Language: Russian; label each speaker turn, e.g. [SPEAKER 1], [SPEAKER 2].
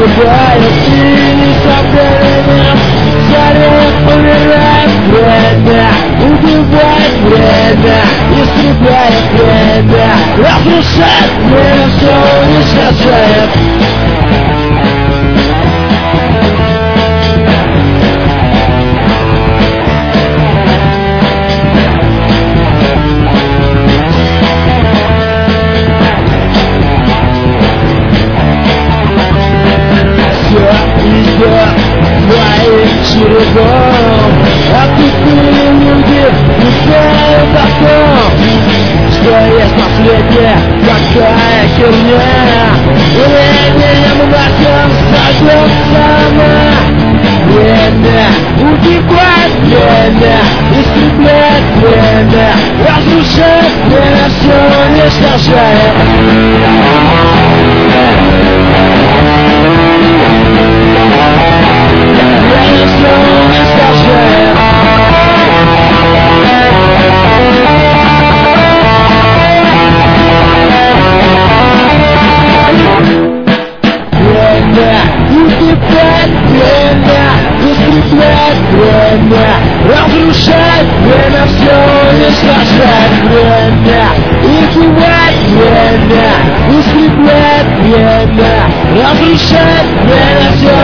[SPEAKER 1] Убивает и несоблюдением, заряд умирает время, убивает время, истребляет время, разрушает время, все уничтожает. Твоим чередом, а тупые люди не знают о том, что есть последняя такая херня. Временем нахер сойдет сама. Время убивает время, истребляет время, разрушает время, все уничтожает. Время разрушает, время все уничтожает, время убивает, время истребляет, время разрушает, время все